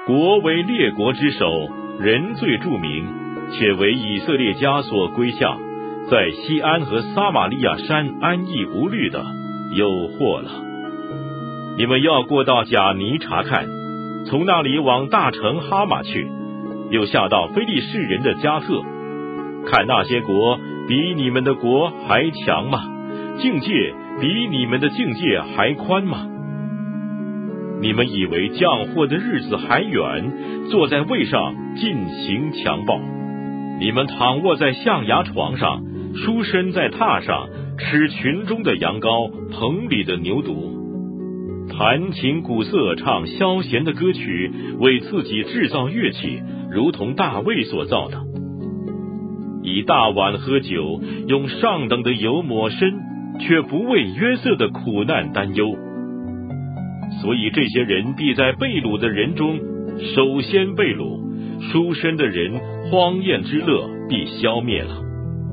国为列国之首，人最著名，且为以色列家所归下，在西安和撒玛利亚山安逸无虑的，有祸了。你们要过到贾尼查看，从那里往大城哈马去，又下到非利士人的加特，看那些国比你们的国还强吗？境界比你们的境界还宽吗？你们以为降祸的日子还远，坐在位上进行强暴。你们躺卧在象牙床上，舒身在榻上，吃群中的羊羔，棚里的牛犊，弹琴鼓瑟，唱消闲的歌曲，为自己制造乐器，如同大卫所造的。以大碗喝酒，用上等的油抹身，却不为约瑟的苦难担忧。所以这些人必在被掳的人中首先被掳，书生的人荒宴之乐必消灭了。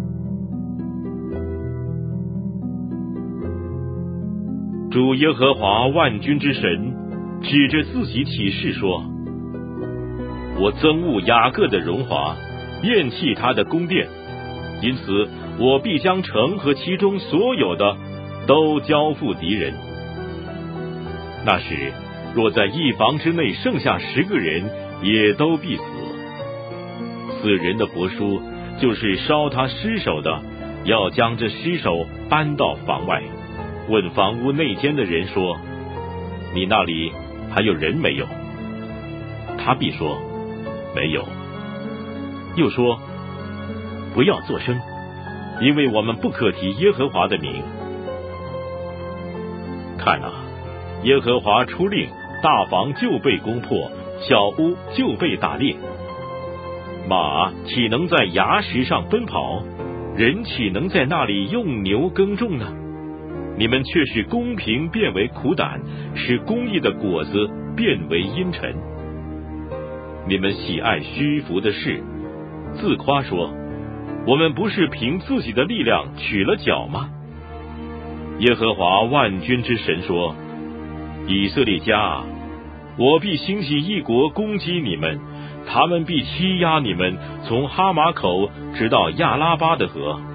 主耶和华万军之神指着自己起誓说：我憎恶雅各的荣华，厌弃他的宫殿，因此我必将城和其中所有的都交付敌人。那时，若在一房之内剩下10个人，也都必死。死人的帛书就是烧他尸首的，要将这尸首搬到房外，问房屋内间的人说：你那里还有人没有？他必说：没有。又说：不要作声，因为我们不可提耶和华的名。看啊，耶和华出令，大房就被攻破，小屋就被打裂。马岂能在崖石上奔跑？人岂能在那里用牛耕种呢？你们却使公平变为苦胆，使公义的果子变为阴沉。你们喜爱虚浮的事，自夸说：我们不是凭自己的力量取了角吗？耶和华万军之神说：以色列家啊，我必兴起一国攻击你们，他们必欺压你们，从哈马口直到亚拉巴的河。